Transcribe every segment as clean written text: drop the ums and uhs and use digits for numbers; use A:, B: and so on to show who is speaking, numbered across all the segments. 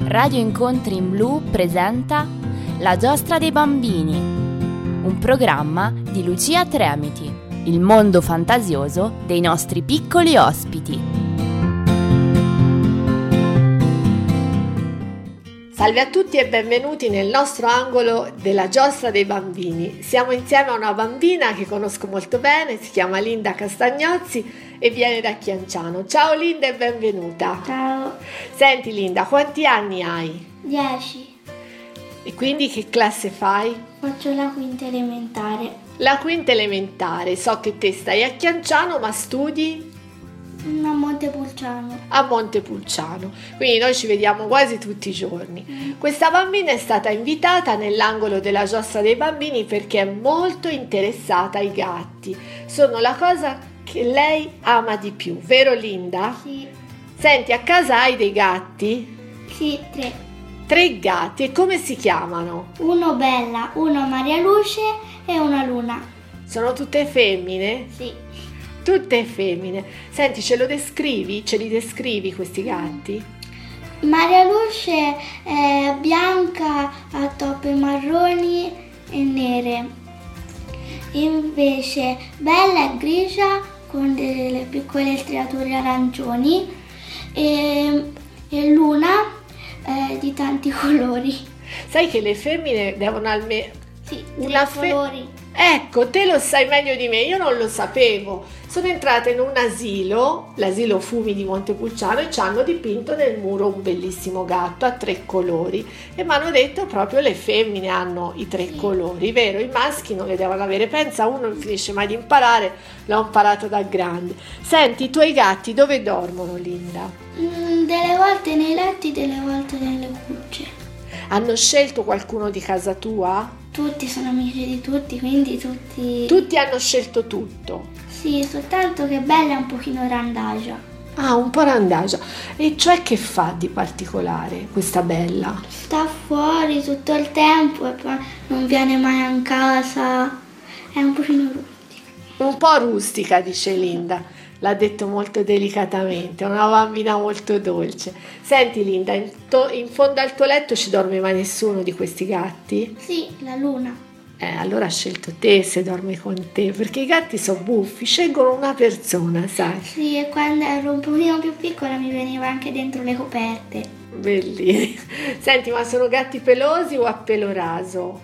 A: Radio Incontri in Blu presenta La giostra dei bambini, un programma di Lucia Tremiti, il mondo fantasioso dei nostri piccoli ospiti.
B: Salve a tutti e benvenuti nel nostro angolo della giostra dei bambini. Siamo insieme a una bambina che conosco molto bene, si chiama Linda Castagnozzi e viene da Chianciano. Ciao Linda e benvenuta.
C: Ciao.
B: Senti Linda, quanti anni hai?
C: 10.
B: E quindi che classe fai?
C: Faccio la quinta elementare.
B: La quinta elementare, so che te stai a Chianciano ma studi?
C: A Montepulciano.
B: A Montepulciano, quindi noi ci vediamo quasi tutti i giorni. Questa bambina è stata invitata nell'angolo della giostra dei bambini perché è molto interessata ai gatti. Sono la cosa che lei ama di più, vero Linda?
C: Sì.
B: Senti, a casa hai dei gatti?
C: Sì, 3.
B: 3 gatti, e come si chiamano?
C: Uno Bella, uno Maria Luce e una Luna.
B: Sono tutte femmine?
C: Sì.
B: Tutte femmine. Senti, ce li descrivi questi gatti?
C: Maria Luce è bianca, ha toppe marroni e nere. Invece Bella è grigia con delle piccole striature arancioni e Luna è di tanti colori.
B: Sai che le femmine devono almeno...
C: Sì,
B: colori. Ecco, te lo sai meglio di me, io non lo sapevo. Sono entrata in un asilo, l'asilo Fumi di Montepulciano, e ci hanno dipinto nel muro un bellissimo gatto a 3 colori e mi hanno detto proprio le femmine hanno i 3 colori, vero? I maschi non le devono avere. Pensa, uno non finisce mai di imparare, l'ho imparato da grande. Senti, i tuoi gatti dove dormono, Linda?
C: Delle volte nei letti, delle volte nelle cucce.
B: Hanno scelto qualcuno di casa tua?
C: Tutti sono amici di tutti, quindi tutti...
B: Tutti hanno scelto tutto?
C: Sì, soltanto che Bella è un pochino randagia.
B: Ah, un po' randagia. E cioè che fa di particolare questa Bella?
C: Sta fuori tutto il tempo e poi non viene mai a casa. È un pochino rustica.
B: Un po' rustica, dice Linda. L'ha detto molto delicatamente, è una bambina molto dolce. Senti Linda, in fondo al tuo letto ci dorme mai nessuno di questi gatti?
C: Sì, la Luna.
B: Allora ha scelto te se dorme con te, perché i gatti sono buffi, scelgono una persona, sai?
C: Sì, e quando ero un pochino più piccola mi veniva anche dentro le coperte.
B: Bellini. Senti, ma sono gatti pelosi o a pelo raso?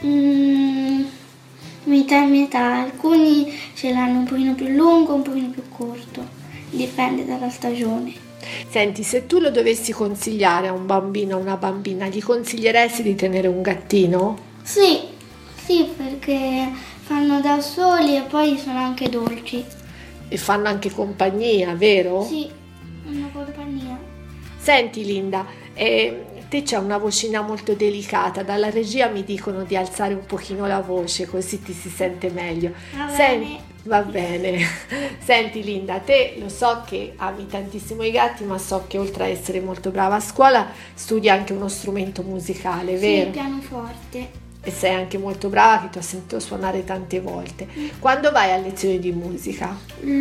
C: Metà e metà, alcuni ce l'hanno un pochino più lungo, un pochino più corto, dipende dalla stagione.
B: Senti, se tu lo dovessi consigliare a un bambino o una bambina, gli consiglieresti di tenere un gattino?
C: Sì, perché fanno da soli e poi sono anche dolci.
B: E fanno anche compagnia, vero?
C: Sì, una compagnia.
B: Senti Linda, te c'è una vocina molto delicata, dalla regia mi dicono di alzare un pochino la voce così ti si sente meglio. Va bene. Senti Linda, te lo so che ami tantissimo i gatti, ma so che oltre a essere molto brava a scuola studi anche uno strumento musicale, vero?
C: Sì, il pianoforte.
B: E sei anche molto brava, che ti ho sentito suonare tante volte. Quando vai a lezioni di musica?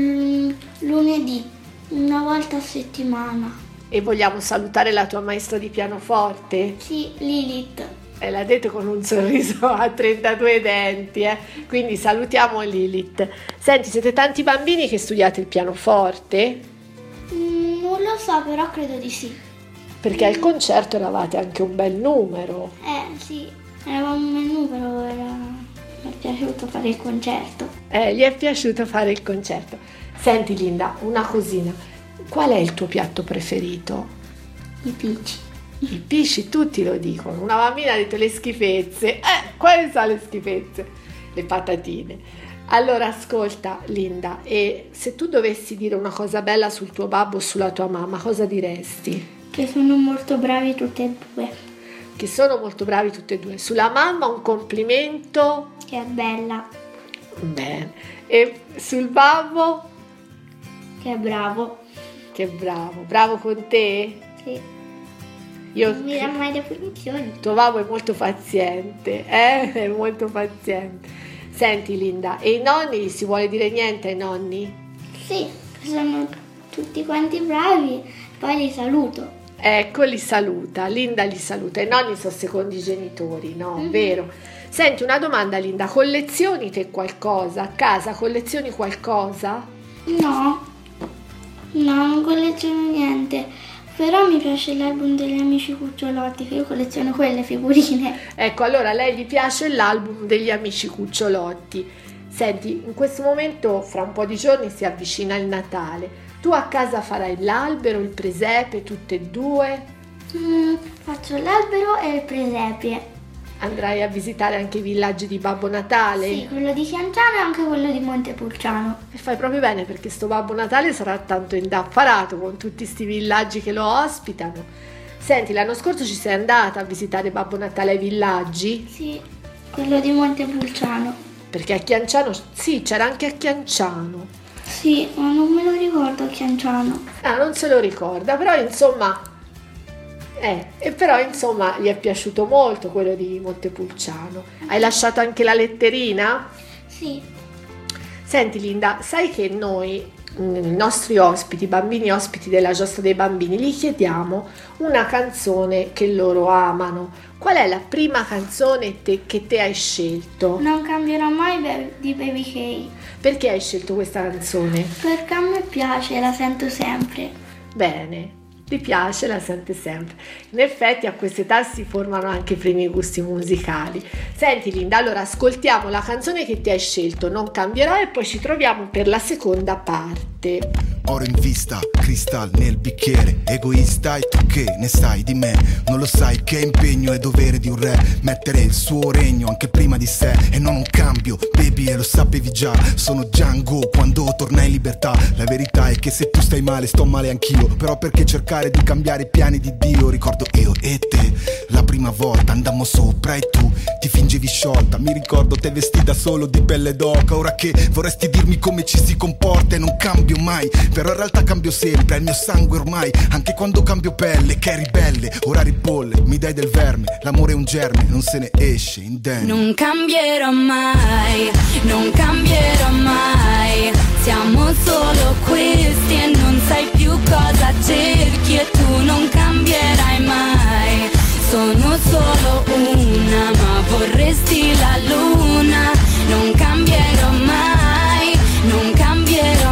C: Lunedì, una volta a settimana.
B: E vogliamo salutare la tua maestra di pianoforte?
C: Sì, Lilith.
B: L'ha detto con un sorriso a 32 denti, quindi salutiamo Lilith. Senti, siete tanti bambini che studiate il pianoforte?
C: Non lo so, però credo di sì.
B: Perché al concerto eravate anche un bel numero.
C: Sì, eravamo un bel numero, mi è piaciuto fare il concerto.
B: Gli è piaciuto fare il concerto. Senti Linda, una cosina. Qual è il tuo piatto preferito?
C: I pici.
B: I pisci, tutti lo dicono. Una bambina ha detto le schifezze. Quali sono le schifezze? Le patatine. Allora ascolta Linda, e se tu dovessi dire una cosa bella sul tuo babbo o sulla tua mamma, cosa diresti?
C: Che sono molto bravi tutte e due.
B: Che sono molto bravi tutte e due. Sulla mamma un complimento?
C: Che è bella.
B: Bene. E sul babbo?
C: Che è bravo.
B: Che bravo. Bravo con te?
C: Sì. Non mi dà mai le punizioni.
B: Tuo babbo è molto paziente, È molto paziente. Senti Linda, e i nonni, si vuole dire niente ai nonni?
C: Sì, sono tutti quanti bravi, poi li saluto.
B: Ecco, li saluta, Linda li saluta. I nonni sono secondi genitori, no? Vero? Senti, una domanda, Linda, collezioni te qualcosa? A casa collezioni qualcosa?
C: No, non colleziono niente, però mi piace l'album degli amici cucciolotti, che io colleziono quelle figurine.
B: Ecco, allora a lei gli piace l'album degli amici cucciolotti. Senti, in questo momento, fra un po' di giorni, si avvicina il Natale. Tu a casa farai l'albero, il presepe, tutte e due?
C: Faccio l'albero e il presepe.
B: Andrai a visitare anche i villaggi di Babbo Natale?
C: Sì, quello di Chianciano e anche quello di Montepulciano.
B: E fai proprio bene, perché sto Babbo Natale sarà tanto indaffarato con tutti sti villaggi che lo ospitano. Senti, l'anno scorso ci sei andata a visitare Babbo Natale ai villaggi?
C: Sì, quello di Montepulciano.
B: Perché a Chianciano, sì, c'era anche a Chianciano.
C: Sì, ma non me lo ricordo a Chianciano.
B: Ah, non se lo ricorda, però insomma, gli è piaciuto molto quello di Montepulciano. Hai lasciato anche la letterina?
C: Sì.
B: Senti Linda, sai che noi, i nostri ospiti, i bambini ospiti della Giostra dei Bambini, gli chiediamo una canzone che loro amano. Qual è la prima canzone che te hai scelto?
C: Non cambierò mai di Baby K.
B: Perché hai scelto questa canzone?
C: Perché a me piace, la sento sempre.
B: Bene, ti piace, la sente sempre. In effetti a quest'età si formano anche i primi gusti musicali. Senti Linda, allora ascoltiamo la canzone che ti hai scelto, Non cambierò, e poi ci troviamo per la seconda parte.
D: Oro in vista, cristal nel bicchiere, egoista, e tu che ne sai di me? Non lo sai che impegno e dovere di un re, mettere il suo regno anche prima di sé. E non un cambio, baby, e lo sapevi già, sono Django quando tornai in libertà. La verità è che se tu stai male sto male anch'io, però perché cercare di cambiare i piani di Dio? Ricordo io e te, la prima volta andammo sopra e tu ti fingevi sciolta. Mi ricordo te vestita solo di pelle d'oca, ora che vorresti dirmi come ci si comporta. E non cambio mai, però in realtà cambio sempre, è il mio sangue ormai, anche quando cambio pelle, che è ribelle, ora ribolle, mi dai del verme, l'amore è un germe, non se ne esce indenne.
E: Non cambierò mai, non cambierò mai, siamo solo questi e non sai più cosa cerchi e tu non cambierai mai. Sono solo una, ma vorresti la luna. Non cambierò mai, non cambierò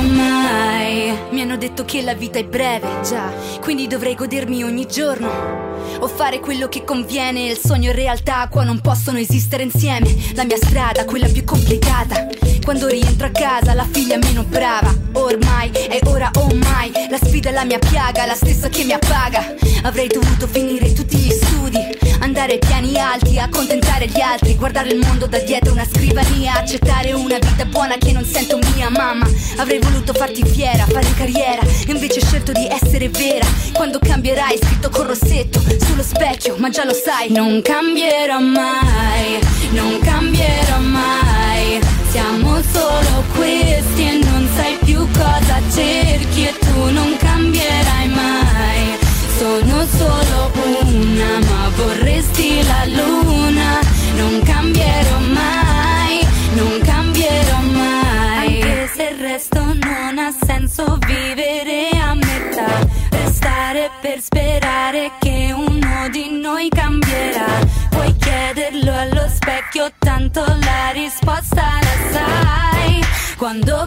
E: mai. Mi hanno detto che la vita è breve, già, quindi dovrei godermi ogni giorno o fare quello che conviene. Il sogno e realtà qua non possono esistere insieme. La mia strada, quella più complicata, quando rientro a casa la figlia meno brava. Ormai è ora o mai, la sfida è la mia piaga, la stessa che mi appaga. Avrei dovuto finire tutti gli studi, andare ai piani alti, accontentare gli altri, guardare il mondo da dietro una scrivania, accettare una vita buona che non sento mia. Mamma, avrei voluto farti fiera, fare carriera, invece ho scelto di essere vera. Quando cambierai, scritto con rossetto sullo specchio, ma già lo sai. Non cambierò mai, non cambierò mai, siamo solo questi e non sai più cosa cerchi e tu non cambierai mai. Sono solo una, ma vorresti la luna. Non cambierò mai, non cambierò mai. Anche se il resto non ha senso vivere a metà, restare per sperare che uno di noi cambierà. Puoi chiederlo allo specchio, tanto la risposta la sai. Quando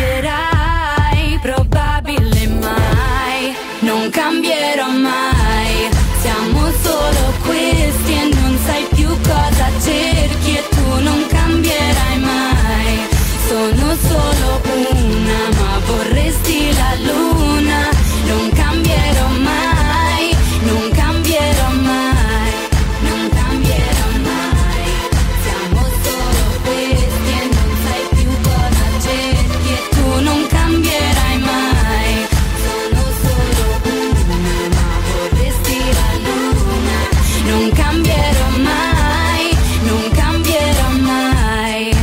E: cambierai, probabile mai. Non cambierò mai, siamo solo questi e non sai più cosa cerchi e tu non cambierai mai. Sono solo una, ma vorresti la luna. Non cambierò mai, non cambierò mai, non cambierò mai. Siamo solo questi e non sai più cosa cerchi e tu non cambierai mai. Sono solo una, ma vorresti la luna. Non cambierò mai, non cambierò mai.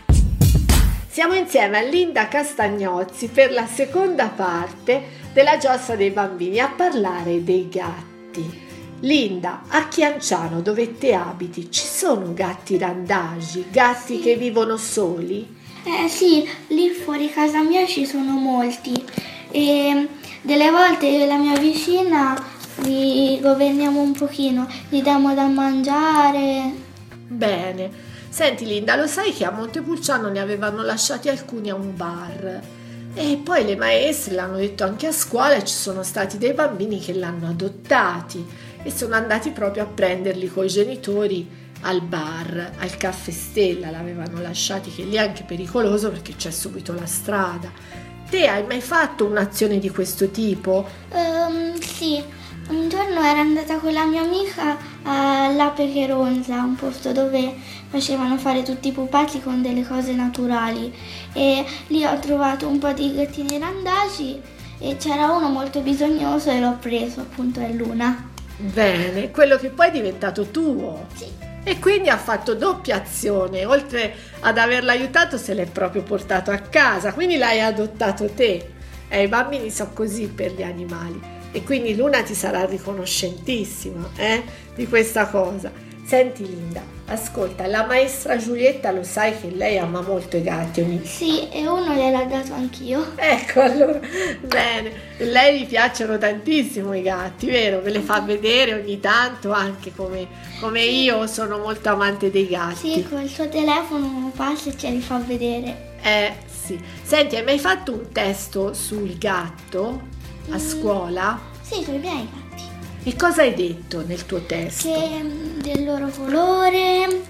B: Siamo insieme a Linda Castagnozzi per la seconda parte della Giostra dei Bambini a parlare dei gatti. Linda, a Chianciano, dove te abiti, ci sono gatti randagi, gatti che vivono soli?
C: Sì, lì fuori casa mia ci sono molti e delle volte io e la mia vicina li governiamo un pochino, gli diamo da mangiare.
B: Bene. Senti Linda, lo sai che a Montepulciano ne avevano lasciati alcuni a un bar e poi le maestre l'hanno detto anche a scuola e ci sono stati dei bambini che l'hanno adottati e sono andati proprio a prenderli coi genitori al bar, al Caffè Stella, l'avevano lasciati, che lì è anche pericoloso perché c'è subito la strada. Te hai mai fatto un'azione di questo tipo?
C: Sì, un giorno ero andata con la mia amica all'Ape Cheronza, un posto dove facevano fare tutti i pupazzi con delle cose naturali, e lì ho trovato un po' di gattini randaci e c'era uno molto bisognoso e l'ho preso, appunto è Luna.
B: Bene, quello che poi è diventato tuo.
C: Sì.
B: E quindi ha fatto doppia azione, oltre ad averla aiutato se l'è proprio portato a casa, quindi l'hai adottato te. I bambini sono così per gli animali e quindi Luna ti sarà riconoscentissima di questa cosa. Senti Linda, ascolta, la maestra Giulietta lo sai che lei ama molto i gatti.
C: Sì, e uno gliel'ho dato anch'io.
B: Ecco, allora, bene, a lei gli piacciono tantissimo i gatti, vero? Me le fa vedere ogni tanto, anche come io sono molto amante dei gatti.
C: Sì, col suo telefono passa e ce li fa vedere.
B: Sì. Senti, hai mai fatto un testo sul gatto a scuola?
C: Sì, sui miei gatti.
B: E cosa hai detto nel tuo testo?
C: Del loro colore,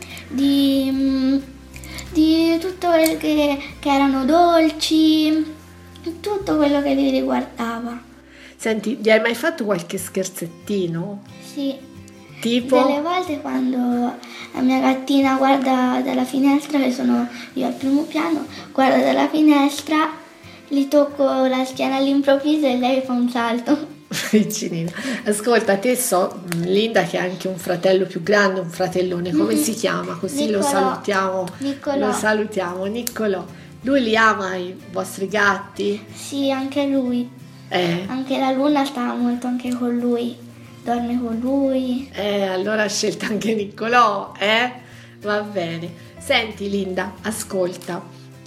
C: di tutto quello che erano dolci, tutto quello che li riguardava.
B: Senti, gli hai mai fatto qualche scherzettino?
C: Sì.
B: Tipo?
C: Delle volte quando la mia gattina guarda dalla finestra, che sono io al primo piano, guarda dalla finestra, gli tocco la schiena all'improvviso e lei fa un salto.
B: Vicinina. Ascolta, te Linda che ha anche un fratello più grande, un fratellone, come si chiama? Così
C: Niccolò.
B: Lo salutiamo.
C: Niccolò.
B: Lo salutiamo, Niccolò. Lui li ama i vostri gatti?
C: Sì, anche lui. Anche la Luna sta molto anche con lui, dorme con lui.
B: Allora ha scelto anche Niccolò, Va bene. Senti Linda, ascolta,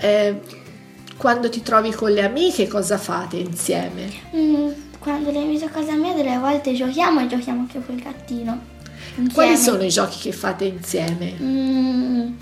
B: quando ti trovi con le amiche cosa fate insieme?
C: Quando le amiche a casa mia delle volte giochiamo e giochiamo anche col gattino. Insieme.
B: Quali sono i giochi che fate insieme?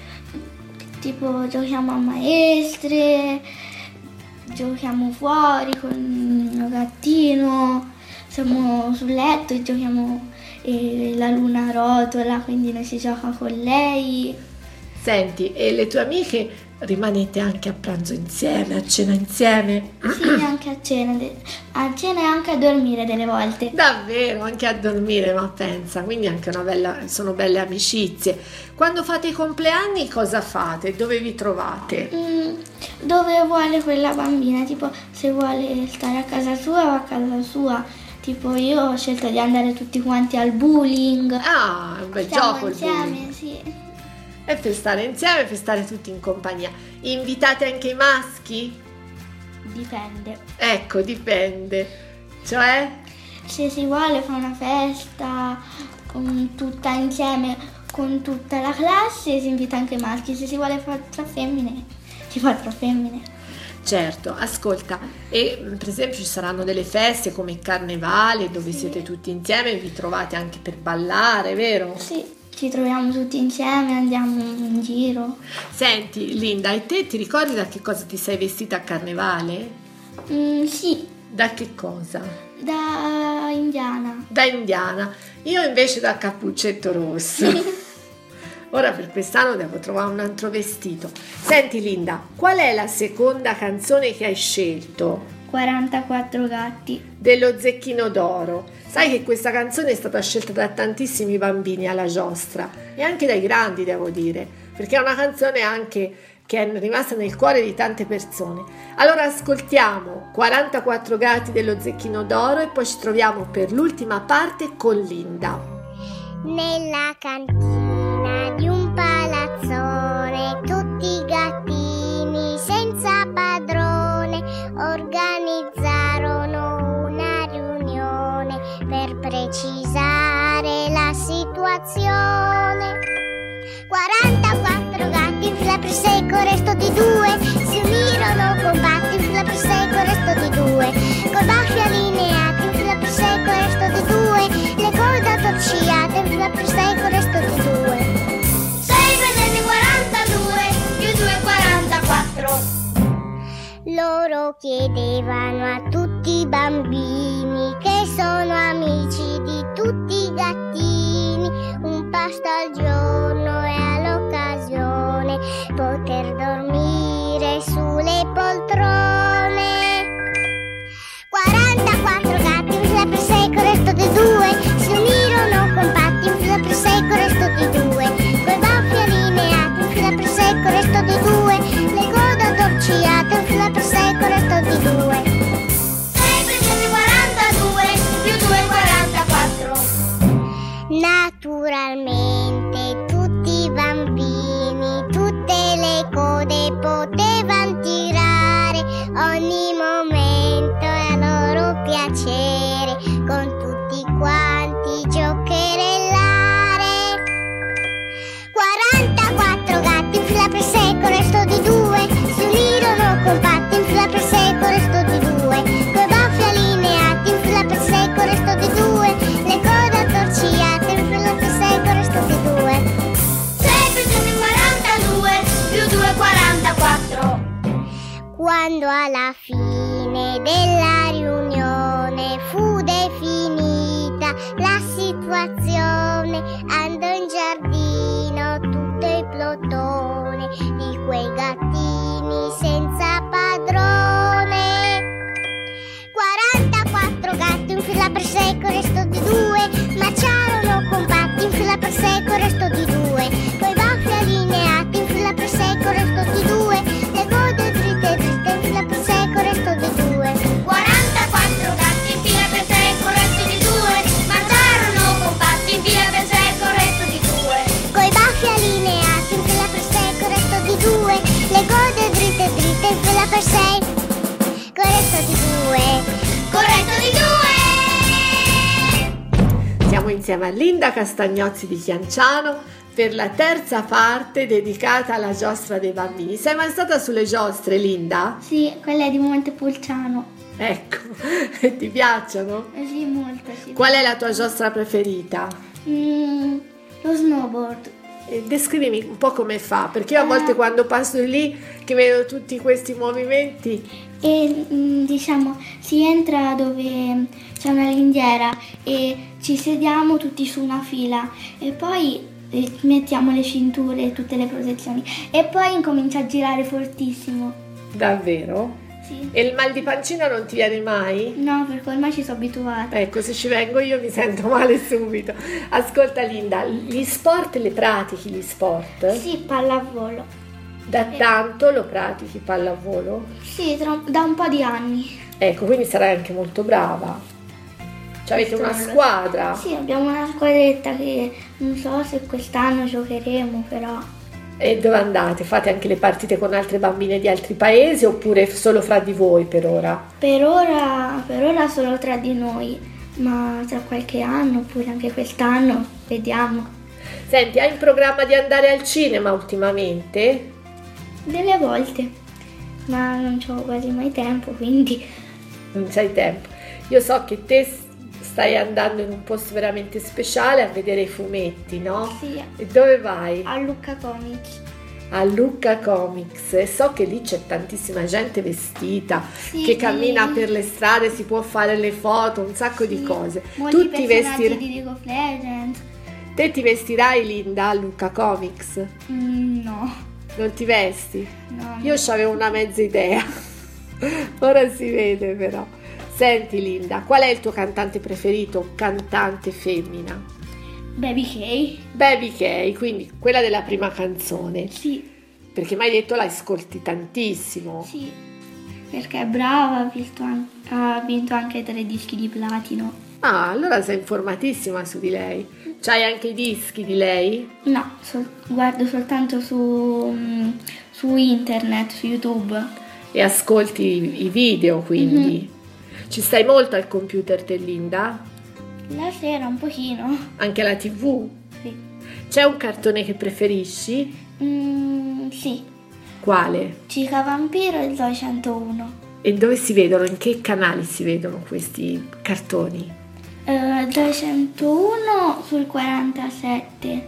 C: Tipo giochiamo a maestre, giochiamo fuori con il gattino, siamo sul letto e giochiamo la Luna rotola, quindi noi si gioca con lei.
B: Senti, e le tue amiche rimanete anche a pranzo insieme, a cena insieme?
C: Sì, anche a cena e anche a dormire delle volte.
B: Davvero, anche a dormire, ma pensa, quindi anche sono belle amicizie. Quando fate i compleanni cosa fate? Dove vi trovate?
C: Dove vuole quella bambina, tipo se vuole stare a casa sua va a casa sua. Tipo io ho scelto di andare tutti quanti al bowling.
B: Ah, è un bel
C: Stiamo
B: gioco il
C: insieme,
B: bowling.
C: sì.
B: E per stare insieme, per stare tutti in compagnia. Invitate anche i maschi?
C: Dipende.
B: Ecco, dipende. Cioè?
C: Se si vuole fa una festa con tutta insieme, con tutta la classe, si invita anche i maschi. Se si vuole fare tra femmine, si fa tra femmine.
B: Certo, ascolta, e per esempio ci saranno delle feste come il carnevale dove siete tutti insieme e vi trovate anche per ballare, vero?
C: Sì. Ci troviamo tutti insieme, andiamo in giro.
B: Senti Linda, e te ti ricordi da che cosa ti sei vestita a carnevale?
C: Sì.
B: Da che cosa?
C: Da indiana.
B: Da indiana. Io invece da cappuccetto rosso. Ora per quest'anno devo trovare un altro vestito. Senti Linda, qual è la seconda canzone che hai scelto?
C: 44 gatti.
B: Dello Zecchino d'Oro. Sai che questa canzone è stata scelta da tantissimi bambini alla giostra e anche dai grandi, devo dire, perché è una canzone anche che è rimasta nel cuore di tante persone. Allora ascoltiamo 44 gatti dello Zecchino d'Oro e poi ci troviamo per l'ultima parte con Linda.
F: Nella cantina di un palazzone, tutti i gattini senza padrone organizzarono una riunione per precisare la situazione. 44 gatti in fila per secco, resto di due, si unirono compatti in fila per secco, resto di due, col baffio allineati in fila per secco, resto di due. lo chiedevano a tutti i bambini che sono amici di tutti i gattini. Un pasto al giorno e all'occasione poter dormire sulle poltrone. 44 gatti, un fila per 6, con resto di 2 si unirono compatti, un fila per 6, con resto di 2 coi baffi allineati, un fila per 6, con resto di 2 le coda torciate, un fila per 6, con resto di 2. 6 più 7 42 più 2 44. Naturalmente tutti i bambini tutte le code potevano tirare, ogni momento è a loro piacere con tutti quanti giocherellare. 44 gatti, in fila per 6, con resto di 2 si unirono compatti, in fila per 6, con resto di 2 coi baffi allineati, in fila per 6, con resto di 2 le code attorcigliate, in fila per 6, con resto di 2. 6 più 7 42 più 2 44. Quando alla fine della riunione fu definita la situazione, andò in giardino tutto il plotone di quei gattini senza padrone. 44 gatti, in fila per 6, con resto di 2 marciarono compatti, in fila per 6, con resto di 2 coi baffi allineati, in fila per 6, con resto di 2 le code dritte dritte, in fila per 6, con resto di 2. 44 gatti, in fila per 6, con resto di 2 marciarono compatti, in fila per 6, con resto di 2 coi baffi allineati, in fila per 6, con resto di 2 le code dritte dritte, in fila per 6, con resto di 2, con resto di 2.
B: Siamo insieme a Linda Castagnozzi di Chianciano per la terza parte dedicata alla giostra dei bambini. Sei mai stata sulle giostre, Linda?
C: Sì, quella è di Montepulciano.
B: Ecco, e ti piacciono?
C: Sì, molto, sì.
B: Qual è la tua giostra preferita?
C: Lo snowboard.
B: Descrivimi un po' come fa, perché io a volte quando passo lì che vedo tutti questi movimenti.
C: E diciamo si entra dove c'è una ringhiera e ci sediamo tutti su una fila e poi mettiamo le cinture e tutte le protezioni e poi incomincia a girare fortissimo.
B: Davvero?
C: Sì.
B: E il mal di pancina non ti viene mai?
C: No, perché ormai ci sono abituata.
B: Ecco, se ci vengo io mi sento male subito. Ascolta Linda, gli sport le pratichi, gli sport?
C: Sì, pallavolo.
B: Da tanto lo pratichi pallavolo?
C: Sì, da un po' di anni.
B: Ecco, quindi sarai anche molto brava. Cioè, avete una squadra?
C: Sì, abbiamo una squadretta che non so se quest'anno giocheremo, però.
B: E dove andate? Fate anche le partite con altre bambine di altri paesi oppure solo fra di voi per ora?
C: Per ora solo tra di noi, ma tra qualche anno oppure anche quest'anno, vediamo.
B: Senti, hai in programma di andare al cinema ultimamente?
C: Delle volte, ma non c'ho quasi mai tempo, quindi.
B: Non c'hai tempo. Io so che te stai andando in un posto veramente speciale a vedere i fumetti, no?
C: Sì.
B: E dove vai?
C: A Lucca Comics.
B: A Lucca Comics, e so che lì c'è tantissima gente vestita,
C: sì,
B: che cammina per le strade, si può fare le foto, un sacco di cose.
C: Molti
B: Tu ti
C: personaggi di League of Legends.
B: Te ti vestirai, Linda, a Lucca Comics?
C: No.
B: Non ti vesti?
C: No.
B: Io c'avevo una mezza idea. Ora si vede però. Senti Linda, qual è il tuo cantante preferito? Cantante femmina?
C: Baby K.
B: Baby K, quindi quella della prima canzone.
C: Sì.
B: Perché mi hai detto la ascolti tantissimo.
C: Sì, perché è brava, ha vinto anche 3 dischi di platino.
B: Ah, allora sei informatissima su di lei. C'hai anche i dischi di lei?
C: No, guardo soltanto su internet, su YouTube.
B: E ascolti i video, quindi. Ci stai molto al computer te, Linda?
C: La sera un pochino.
B: Anche alla TV?
C: Sì.
B: C'è un cartone che preferisci?
C: Sì.
B: Quale?
C: Cica Vampiro e Zoe 101.
B: E dove si vedono? In che canali si vedono questi cartoni?
C: Zoe 101 sul 47,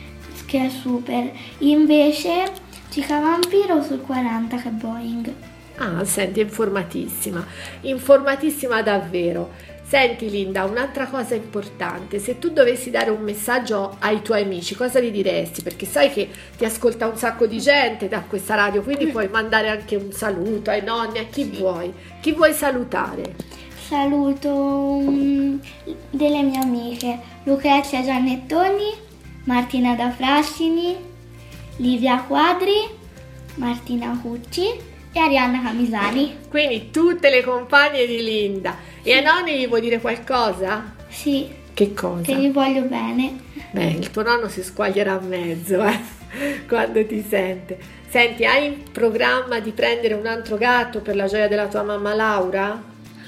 C: che è Super. Invece Cica Vampiro sul 40, che è Boeing.
B: Ah, senti, è informatissima davvero. Senti Linda, un'altra cosa importante, se tu dovessi dare un messaggio ai tuoi amici, cosa gli diresti? Perché sai che ti ascolta un sacco di gente da questa radio, quindi puoi mandare anche un saluto ai nonni, a chi vuoi. Chi vuoi salutare?
C: Saluto delle mie amiche, Lucrezia Giannettoni, Martina da Frassini, Livia Quadri, Martina Cucci e Arianna Camisani.
B: Quindi tutte le compagne di Linda. E ai nonni gli vuoi dire qualcosa?
C: Sì.
B: Che cosa?
C: Che gli voglio bene.
B: Beh, il tuo nonno si squaglierà a mezzo quando ti sente. Senti, hai in programma di prendere un altro gatto per la gioia della tua mamma Laura?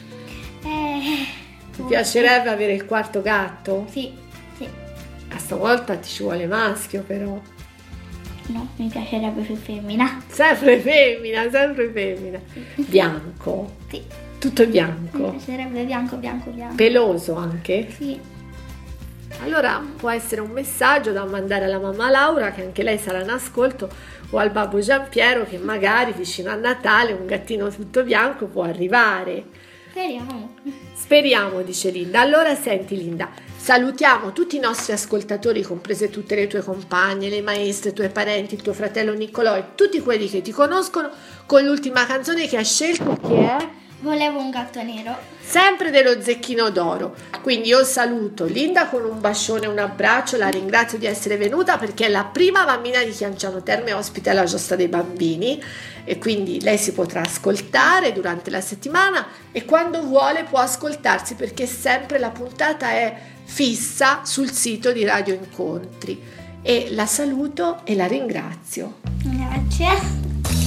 B: Ti piacerebbe avere il quarto gatto?
C: Sì.
B: A stavolta ti ci vuole maschio però.
C: No, mi piacerebbe più femmina.
B: Sempre femmina. Bianco?
C: Sì.
B: Tutto bianco?
C: Mi piacerebbe bianco.
B: Peloso anche?
C: Sì.
B: Allora può essere un messaggio da mandare alla mamma Laura, che anche lei sarà in ascolto, o al babbo Giampiero, che magari vicino a Natale un gattino tutto bianco può arrivare. Speriamo, dice Linda. Allora senti Linda, salutiamo tutti i nostri ascoltatori, comprese tutte le tue compagne, le maestre, i tuoi parenti, il tuo fratello Niccolò e tutti quelli che ti conoscono, con l'ultima canzone che hai scelto, che è
C: Volevo un gatto nero.
B: Sempre dello Zecchino d'Oro. Quindi io saluto Linda con un bacione e un abbraccio, la ringrazio di essere venuta perché è la prima bambina di Chianciano Terme ospite alla Giostra dei Bambini, e quindi lei si potrà ascoltare durante la settimana e quando vuole può ascoltarsi, perché sempre la puntata è fissa sul sito di Radio Incontri. E la saluto e la ringrazio.
C: Grazie.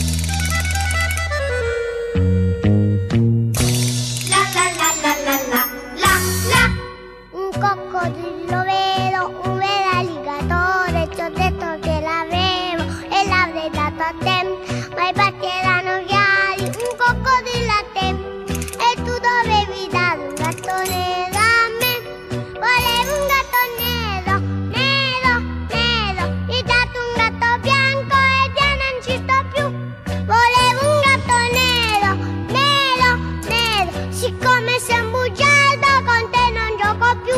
F: Un coccodrillo vero, un vero alligatore, ti ho detto che l'avevo e l'avrei dato a te, ma i patti erano chiari, un coccodrillo a te, e tu dovevi dare un gatto nero a me. Volevo un gatto nero, mi hai dato un gatto bianco e già non ci sto più. Volevo un gatto nero, siccome sei un bugiardo con te non gioco più.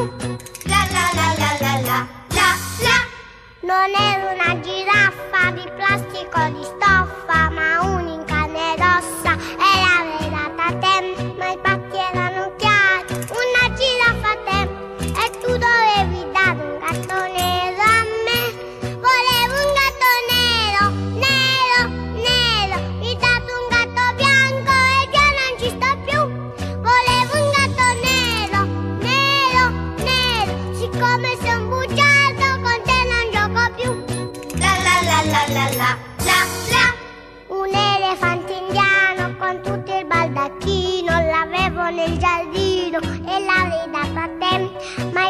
F: Non ero una giraffa di plastico di stoffa, ma un'inca rossa e l'avrei data a te, ma i patti erano chiari, una giraffa a te, e tu dovevi dare un gatto nero a me. Volevo un gatto nero, mi hai dato un gatto bianco e già non ci sto più. Volevo un gatto nero, siccome sei un bugiardo con te non gioco più. Un elefante indiano con tutto il baldacchino, l'avevo nel giardino e l'avrei dato a te, ma